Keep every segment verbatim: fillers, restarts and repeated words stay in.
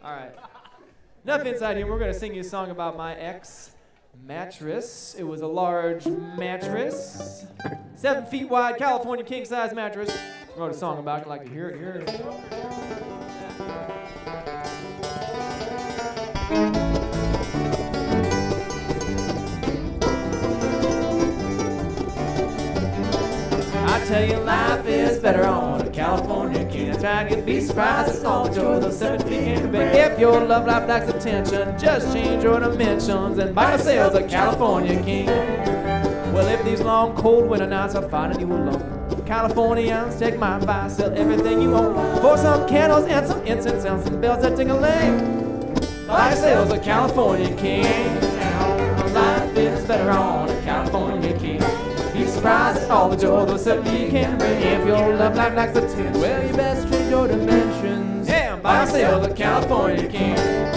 All right. Enough inside here. We're going to sing you a song about my ex mattress. It was a large mattress. Seven feet wide, California king-size mattress. I wrote a song about it. I'd like to hear it here. I tell you, life is better on a California king. That's right, you'd be surprised at all the joy those seven feet can bring. If your love life lacks attention, just change your dimensions and buy yourselves a California king. Well, if these long, cold winter nights are finding you alone, Californians, take my advice, sell everything you own for some candles and some incense and some bells that ting-a-ling. Buy yourselves a California king. Now, life is better on a California king. Be surprised at all the joy those seven feet can bring. If your love life lacks attention, well, you best change your dimensions. Yeah, buy yourself a California king.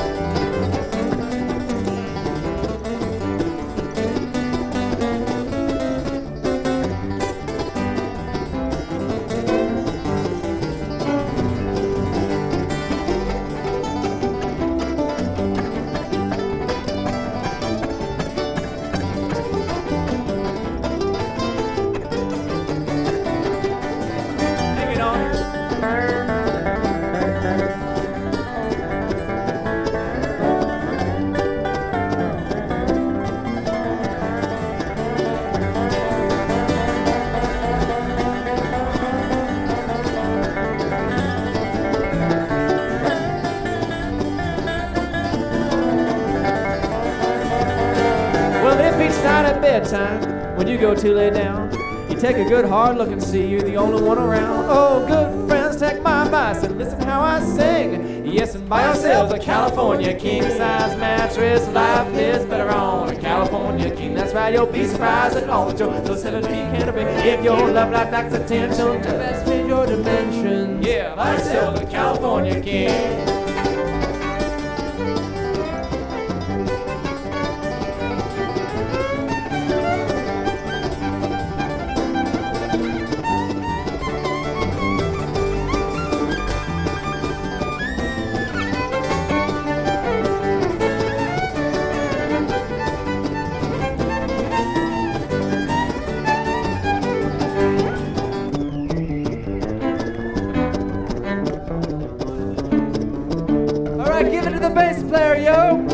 Bedtime, when you go to lay down, you take a good hard look and see you're the only one around. Oh, good friends, take my advice and listen how I sing. Yes, and buy yourselves a California king-size mattress. Life is better on a California king. That's right, you'll be surprised at all the joy those seven feet can bring. If your love life lacks attention, just change your dimensions. Yeah, buy yourselves a California king. Give it to the bass player, yo!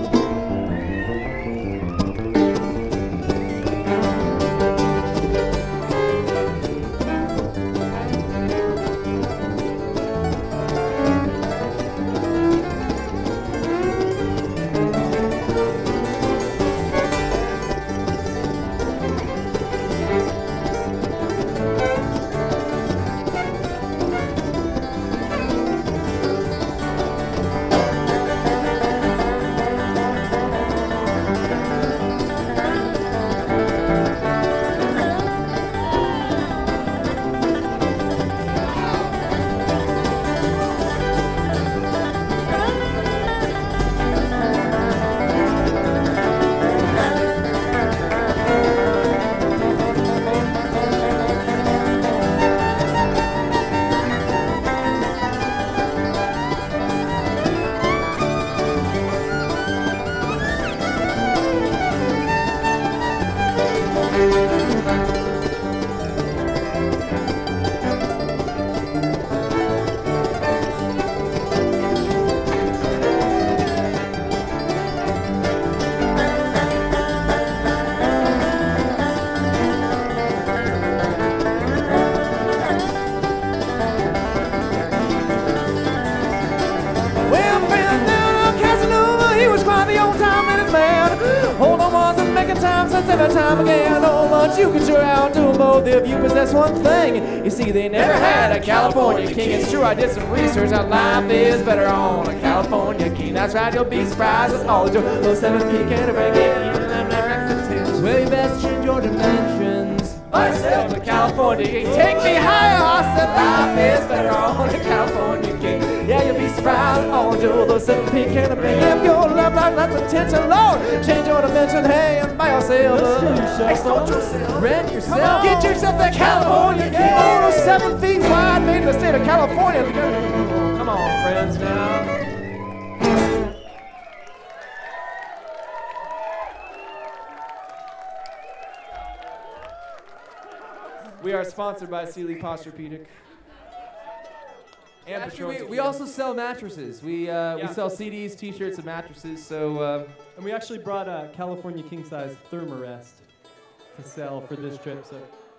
Since every time again, oh, but you can sure outdo them both if you possess one thing. You see, they never had a California king. It's true, I did some research on life is better on a California king. That's right, you'll be surprised at all the joy those seven feet can bring. Well, you best change your dimensions. Buy yourself a California king. Take me higher, I said life is better on a California king. Yeah, you'll be surprised at all the joy those seven feet can bring. If your love life lacks attention, Lord, change your dimension, hey, and buy yourself a, extort yourself, rent yourself, get yourself that California king. Oh, those seven feet wide made in the state of California. Come on, friends, now. We are sponsored by Sealy Posturepedic. And Actually, Patron we, we Tequila. also sell mattresses. We uh, Yeah. we sell C Ds, T-shirts, and mattresses. So uh, And we actually brought a California king size Thermarest to sell for this trip. So